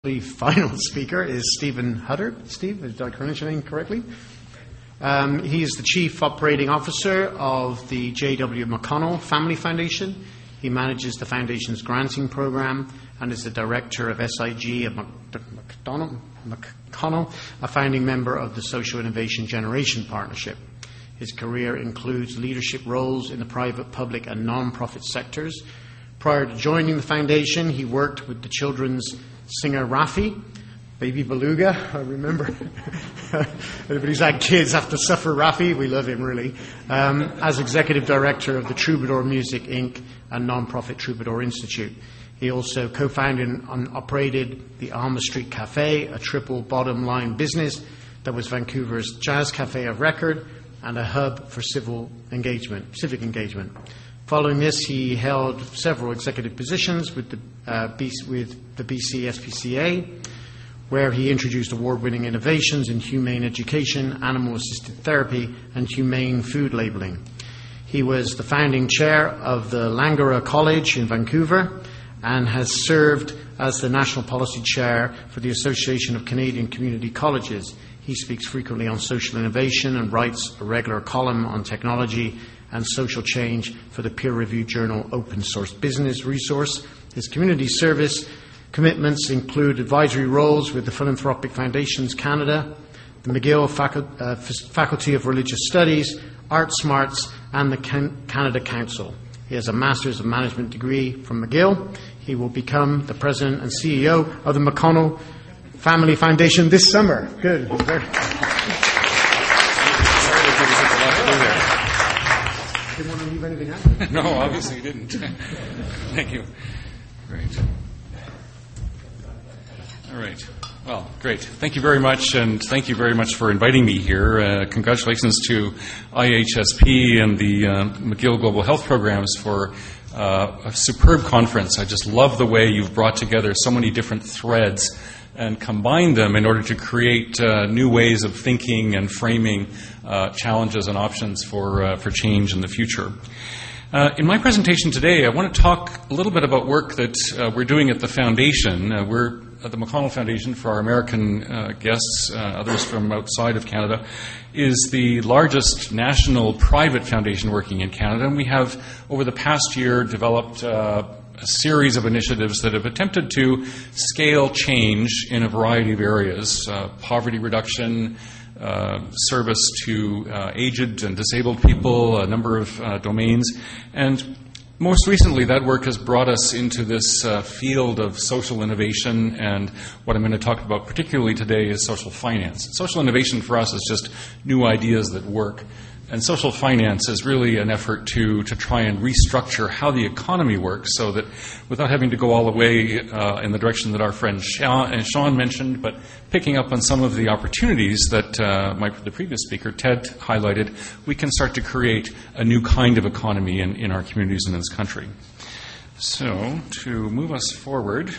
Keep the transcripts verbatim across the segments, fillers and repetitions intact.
The final speaker is Stephen Huddard. Steve, did I pronounce your name correctly? Um, he is the Chief Operating Officer of the J W McConnell Family Foundation. He manages the Foundation's granting program and is the Director of S I G at McDonald, McConnell, a founding member of the Social Innovation Generation Partnership. His career includes leadership roles in the private, public and non-profit sectors. Prior to joining the Foundation, he worked with the children's singer Raffi, Baby Beluga. I remember everybody's had kids have to suffer Raffi. We love him, really. Um, as Executive Director of the Troubadour Music, Incorporated and non-profit Troubadour Institute. He also co-founded and operated the Alma Street Cafe, a triple bottom line business that was Vancouver's jazz cafe of record and a hub for civil engagement, civic engagement. Following this, he held several executive positions with the, uh, B C, with the B C S P C A, where he introduced award-winning innovations in humane education, animal-assisted therapy, and humane food labeling. He was the founding chair of the Langara College in Vancouver and has served as the national policy chair for the Association of Canadian Community Colleges. He speaks frequently on social innovation and writes a regular column on technology and social change for the peer-reviewed journal Open Source Business Resource. His community service commitments include advisory roles with the Philanthropic Foundations Canada, the McGill Facu- uh, Faculty of Religious Studies, Art Smarts, and the Can- Canada Council. He has a Master's of Management degree from McGill. He will become the President and C E O of the McConnell Family Foundation this summer. Good. Didn't want to leave anything out? No, obviously you didn't. Thank you. Great. All right. Well, great. Thank you very much, and thank you very much for inviting me here. Uh, congratulations to I H S P and the uh, McGill Global Health Programs for uh, a superb conference. I just love the way you've brought together so many different threads and combine them in order to create uh, new ways of thinking and framing uh, challenges and options for uh, for change in the future. Uh, in my presentation today, I want to talk a little bit about work that uh, we're doing at the Foundation. Uh, we're at the McConnell Foundation, for our American uh, guests, uh, others from outside of Canada, is the largest national private foundation working in Canada. And we have, over the past year, developed uh, a series of initiatives that have attempted to scale change in a variety of areas, uh, poverty reduction, uh, service to uh, aged and disabled people, a number of uh, domains. And most recently, that work has brought us into this uh, field of social innovation, and what I'm going to talk about particularly today is social finance. Social innovation for us is just new ideas that work. And social finance is really an effort to, to try and restructure how the economy works so that without having to go all the way uh, in the direction that our friend Sean, Sean mentioned, but picking up on some of the opportunities that uh, my, the previous speaker, Ted, highlighted, we can start to create a new kind of economy in, in our communities in this country. So, to move us forward,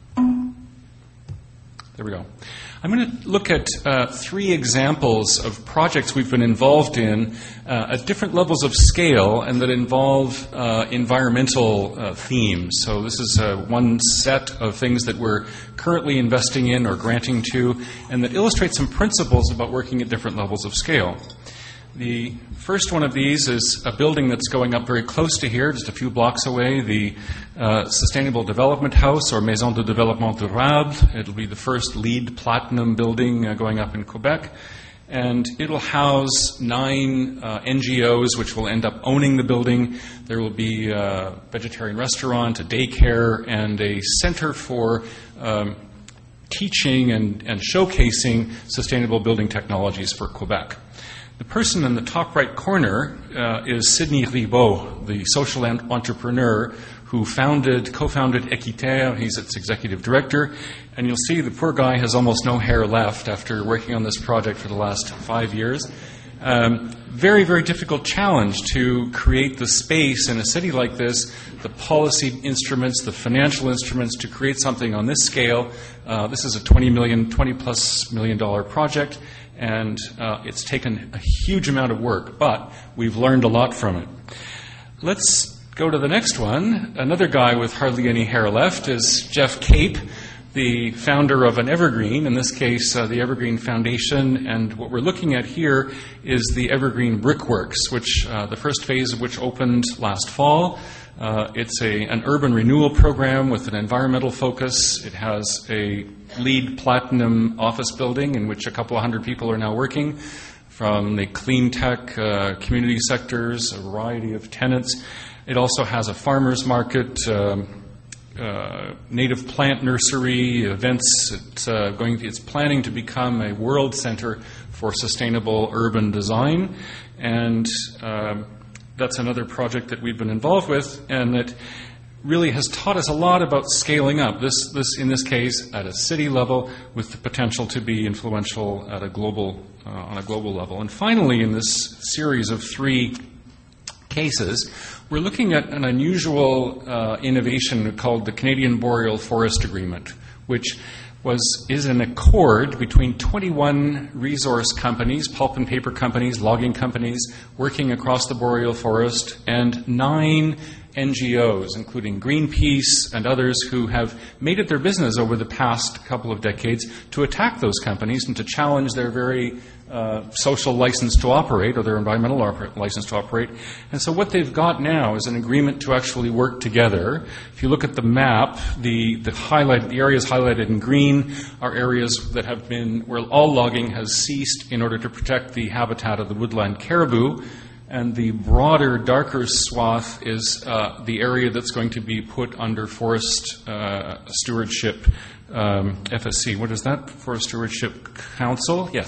there we go. I'm going to look at uh, three examples of projects we've been involved in uh, at different levels of scale and that involve uh, environmental uh, themes. So this is uh, one set of things that we're currently investing in or granting to, and that illustrates some principles about working at different levels of scale. The first one of these is a building that's going up very close to here, just a few blocks away, the uh, Sustainable Development House, or Maison de Développement Durable. It'll be the first LEED Platinum building uh, going up in Quebec. And it'll house nine uh, N G Os which will end up owning the building. There will be a vegetarian restaurant, a daycare, and a center for um, teaching and, and showcasing sustainable building technologies for Quebec. The person in the top right corner uh, is Sidney Ribaud, the social entrepreneur who founded, co-founded Equiterre. He's its executive director. And you'll see the poor guy has almost no hair left after working on this project for the last five years. Um, very, very difficult challenge to create the space in a city like this, the policy instruments, the financial instruments to create something on this scale. Uh, this is a twenty million, twenty plus million dollar project. And uh, it's taken a huge amount of work, but we've learned a lot from it. Let's go to the next one. Another guy with hardly any hair left is Jeff Cape, the founder of an evergreen, in this case uh, the Evergreen Foundation, and what we're looking at here is the Evergreen Brickworks, which uh, the first phase of which opened last fall. Uh, it's a, an urban renewal program with an environmental focus. It has a LEED Platinum office building in which a couple of hundred people are now working, from the clean tech, uh, community sectors, a variety of tenants. It also has a farmer's market, um, uh, native plant nursery, events. It's, uh, going to, it's planning to become a world center for sustainable urban design. And uh, that's another project that we've been involved with, and that really has taught us a lot about scaling up, this, this in this case at a city level with the potential to be influential at a global, uh, on a global level. And finally, in this series of three cases, we're looking at an unusual uh, innovation called the Canadian Boreal Forest Agreement, which was is an accord between twenty-one resource companies, pulp and paper companies, logging companies, working across the boreal forest, and nine N G Os, including Greenpeace and others, who have made it their business over the past couple of decades to attack those companies and to challenge their very uh, social license to operate, or their environmental oper- license to operate. And so what they've got now is an agreement to actually work together. If you look at the map, the, the, highlight, the areas highlighted in green are areas that have been, where all logging has ceased in order to protect the habitat of the woodland caribou. And the broader, darker swath is uh, the area that's going to be put under forest uh, stewardship, um, F S C. What is that? Forest Stewardship Council? Yes.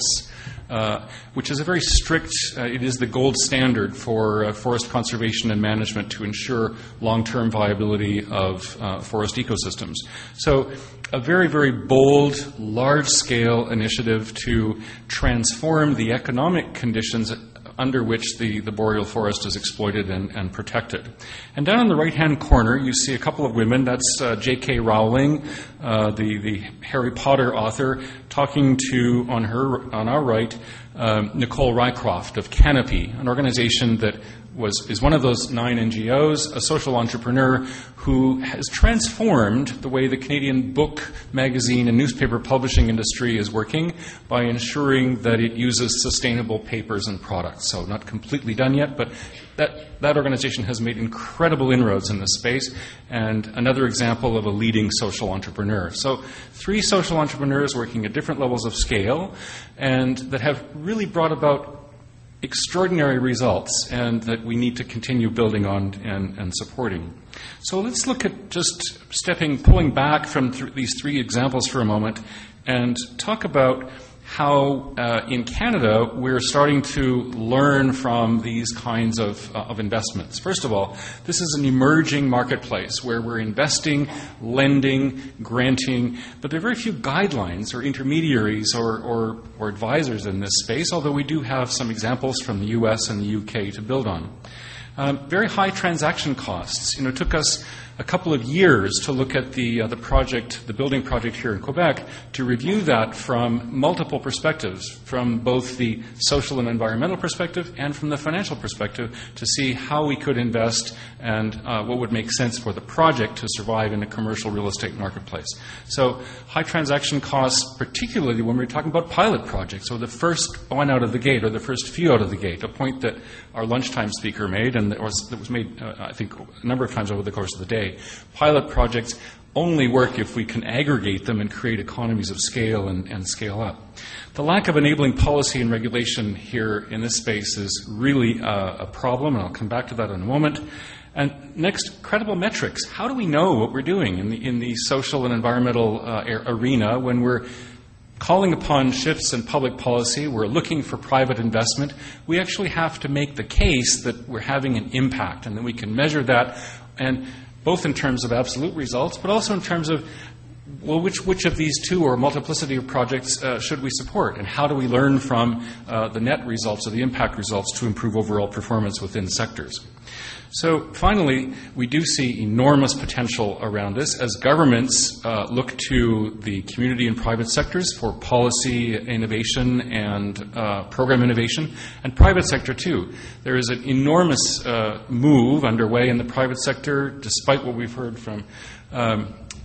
Uh, which is a very strict, uh, it is the gold standard for uh, forest conservation and management to ensure long-term viability of uh, forest ecosystems. So a very, very bold, large-scale initiative to transform the economic conditions under which the, the boreal forest is exploited and, and protected. And down in the right-hand corner, you see a couple of women. That's uh, J K Rowling, uh, the, the Harry Potter author, talking to, on her on our right, um, Nicole Rycroft of Canopy, an organization that was is one of those nine N G Os, a social entrepreneur who has transformed the way the Canadian book, magazine, and newspaper publishing industry is working by ensuring that it uses sustainable papers and products. So not completely done yet, but that, that organization has made incredible inroads in this space, and another example of a leading social entrepreneur. So three social entrepreneurs working at different levels of scale, and that have really brought about extraordinary results, and that we need to continue building on and, and supporting. So let's look at just stepping, pulling back from th- these three examples for a moment and talk about how uh, in Canada we're starting to learn from these kinds of, uh, of investments. First of all, this is an emerging marketplace where we're investing, lending, granting, but there are very few guidelines or intermediaries or, or, or advisors in this space, although we do have some examples from the U S and the U K to build on. Um, very high transaction costs. You know, it took us a couple of years to look at the uh, the project, the building project here in Quebec, to review that from multiple perspectives, from both the social and environmental perspective and from the financial perspective, to see how we could invest and uh, what would make sense for the project to survive in a commercial real estate marketplace. So high transaction costs, particularly when we're talking about pilot projects, or the first one out of the gate, or the first few out of the gate, a point that our lunchtime speaker made, and that was, that was made, uh, I think, a number of times over the course of the day. Pilot projects only work if we can aggregate them and create economies of scale and, and scale up. The lack of enabling policy and regulation here in this space is really uh, a problem, and I'll come back to that in a moment. And next, credible metrics. How do we know what we're doing in the, in the social and environmental uh, arena when we're calling upon shifts in public policy, we're looking for private investment? We actually have to make the case that we're having an impact, and that we can measure that, and both in terms of absolute results, but also in terms of, well, which, which of these two or multiplicity of projects uh, should we support, and how do we learn from uh, the net results or the impact results to improve overall performance within sectors. So finally, we do see enormous potential around this as governments uh, look to the community and private sectors for policy innovation and uh, program innovation, and private sector too. There is an enormous uh, move underway in the private sector, despite what we've heard from um,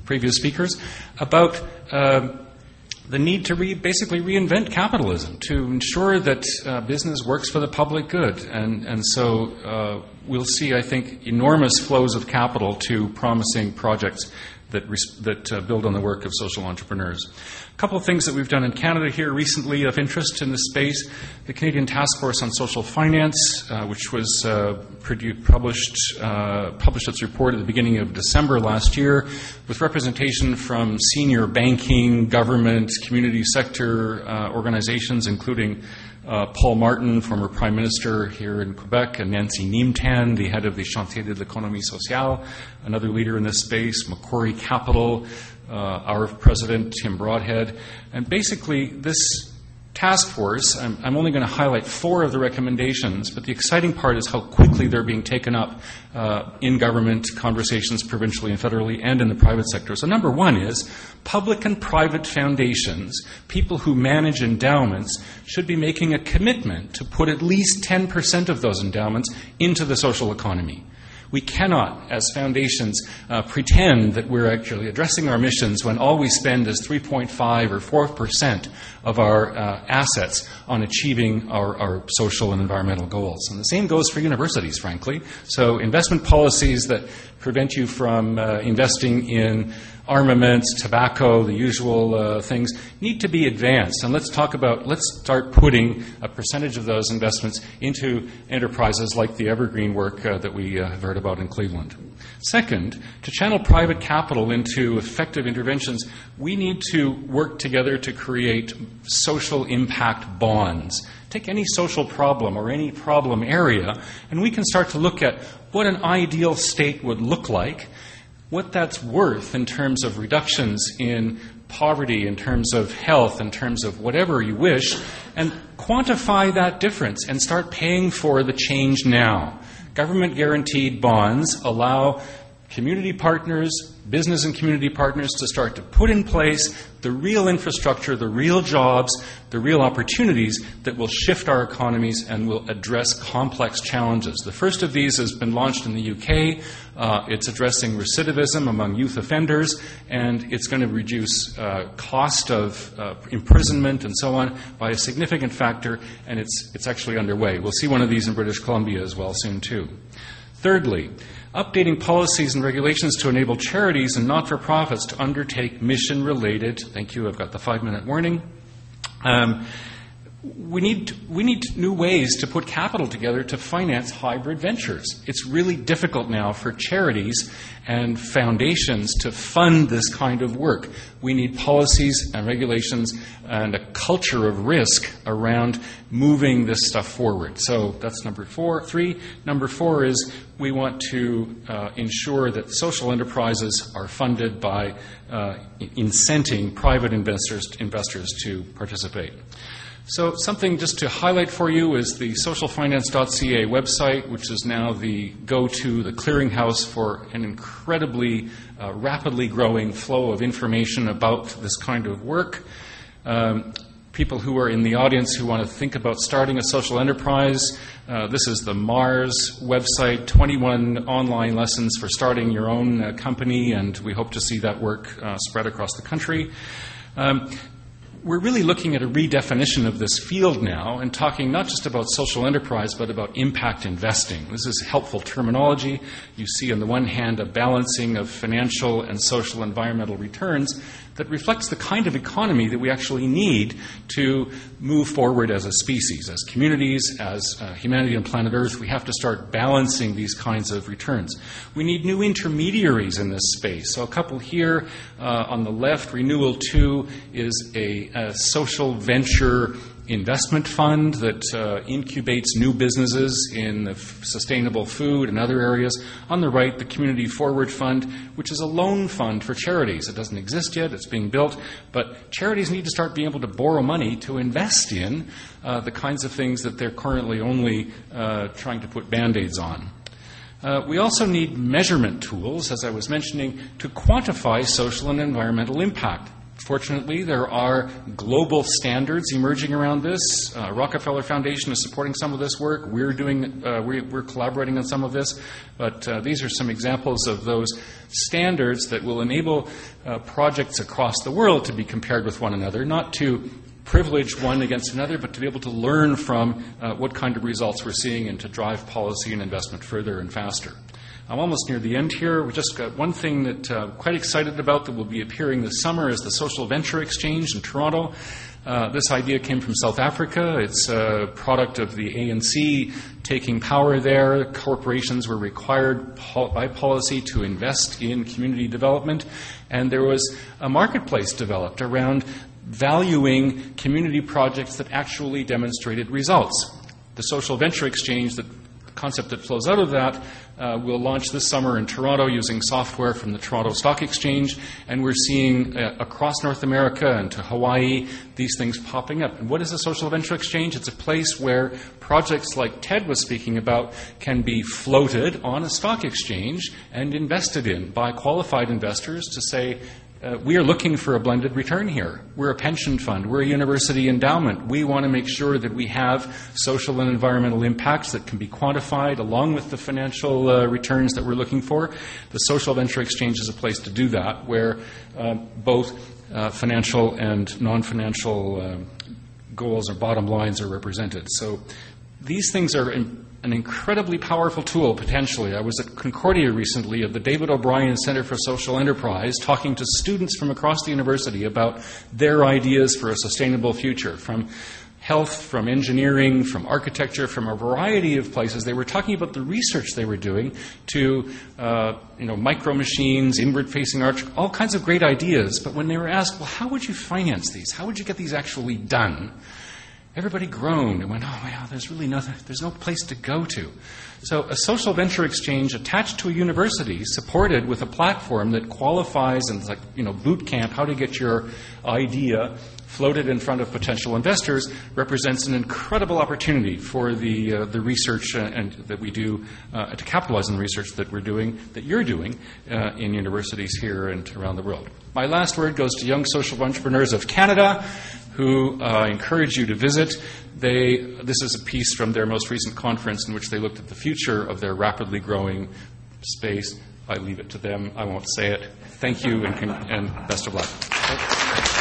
previous speakers about uh, the need to re- basically reinvent capitalism to ensure that uh, business works for the public good. And, and so uh, we'll see, I think, enormous flows of capital to promising projects that, res- that uh, build on the work of social entrepreneurs. A couple of things that we've done in Canada here recently of interest in this space. The Canadian Task Force on Social Finance, uh, which was uh, produ- published, uh, published its report at the beginning of December last year, with representation from senior banking, government, community sector uh, organizations, including Uh, Paul Martin, former Prime Minister here in Quebec, and Nancy Neamtan, the head of the Chantier de l'Économie Sociale, another leader in this space, Macquarie Capital, uh, our president, Tim Broadhead. And basically, this task force, I'm, I'm only going to highlight four of the recommendations, but the exciting part is how quickly they're being taken up uh, in government conversations, provincially and federally, and in the private sector. So number one is public and private foundations, people who manage endowments, should be making a commitment to put at least ten percent of those endowments into the social economy. We cannot, as foundations, uh, pretend that we're actually addressing our missions when all we spend is three point five or four percent of our uh, assets on achieving our, our social and environmental goals. And the same goes for universities, frankly. So investment policies that prevent you from uh, investing in armaments, tobacco, the usual uh, things, need to be advanced. And let's talk about, let's start putting a percentage of those investments into enterprises like the Evergreen work uh, that we uh, have heard about in Cleveland. Second, to channel private capital into effective interventions, we need to work together to create social impact bonds. Take any social problem or any problem area, and we can start to look at what an ideal state would look like, what that's worth in terms of reductions in poverty, in terms of health, in terms of whatever you wish, and quantify that difference and start paying for the change now. Government-guaranteed bonds allow community partners, business and community partners to start to put in place the real infrastructure, the real jobs, the real opportunities that will shift our economies and will address complex challenges. The first of these has been launched in the U K. Uh, it's addressing recidivism among youth offenders, and it's going to reduce uh, cost of uh, imprisonment and so on by a significant factor, and it's, it's actually underway. We'll see one of these in British Columbia as well soon, too. Thirdly, updating policies and regulations to enable charities and not-for-profits to undertake mission-related, thank you, I've got the five-minute warning. Um, we need we need new ways to put capital together to finance hybrid ventures. It's really difficult now for charities and foundations to fund this kind of work. We need policies and regulations and a culture of risk around moving this stuff forward. So that's number four. Three. Number four is we want to uh, ensure that social enterprises are funded by uh, incenting private investors investors to participate. So something just to highlight for you is the social finance dot c a website, which is now the go-to, the clearinghouse for an incredibly uh, rapidly growing flow of information about this kind of work. Um, people who are in the audience who want to think about starting a social enterprise, uh, this is the Mars website, twenty-one online lessons for starting your own uh, company, and we hope to see that work uh, spread across the country. Um, We're really looking at a redefinition of this field now and talking not just about social enterprise, but about impact investing. This is helpful terminology. You see on the one hand a balancing of financial and social environmental returns that reflects the kind of economy that we actually need to move forward as a species, as communities, as uh, humanity on planet Earth. We have to start balancing these kinds of returns. We need new intermediaries in this space. So a couple here uh, on the left, Renewal two is a, a social venture investment fund that uh, incubates new businesses in the f- sustainable food and other areas. On the right, the Community Forward Fund, which is a loan fund for charities. It doesn't exist yet. It's being built. But charities need to start being able to borrow money to invest in uh, the kinds of things that they're currently only uh, trying to put Band-Aids on. Uh, we also need measurement tools, as I was mentioning, to quantify social and environmental impact. Fortunately, there are global standards emerging around this. Uh, Rockefeller Foundation is supporting some of this work. We're doing, uh, we, we're collaborating on some of this. But uh, these are some examples of those standards that will enable uh, projects across the world to be compared with one another, not to privilege one against another, but to be able to learn from uh, what kind of results we're seeing and to drive policy and investment further and faster. I'm almost near the end here. We just got one thing that uh, I'm quite excited about that will be appearing this summer is the Social Venture Exchange in Toronto. Uh, this idea came from South Africa. It's a product of the A N C taking power there. Corporations were required pol- by policy to invest in community development, and there was a marketplace developed around valuing community projects that actually demonstrated results. The Social Venture Exchange, that concept that flows out of that, uh, will launch this summer in Toronto using software from the Toronto Stock Exchange, and we're seeing uh, across North America and to Hawaii these things popping up. And what is a Social Venture Exchange? It's a place where projects like Ted was speaking about can be floated on a stock exchange and invested in by qualified investors to say, Uh, we are looking for a blended return here. We're a pension fund. We're a university endowment. We want to make sure that we have social and environmental impacts that can be quantified along with the financial uh, returns that we're looking for. The Social Venture Exchange is a place to do that, where uh, both uh, financial and non-financial uh, goals or bottom lines are represented. So these things are in, an incredibly powerful tool, potentially. I was at Concordia recently at the David O'Brien Center for Social Enterprise talking to students from across the university about their ideas for a sustainable future, from health, from engineering, from architecture, from a variety of places. They were talking about the research they were doing to, uh, you know, micro machines, inward-facing arch, all kinds of great ideas. But when they were asked, well, how would you finance these? How would you get these actually done? Everybody groaned and went, oh, wow, there's really nothing, there's no place to go to. So a social venture exchange attached to a university, supported with a platform that qualifies and, like, you know, boot camp, how to get your idea floated in front of potential investors, represents an incredible opportunity for the uh, the research uh, and that we do uh, to capitalize on the research that we're doing, that you're doing uh, in universities here and around the world. My last word goes to Young Social Entrepreneurs of Canada, who uh, encourage you to visit. They, this is a piece from their most recent conference in which they looked at the future of their rapidly growing space. I leave it to them. I won't say it. Thank you and, and best of luck.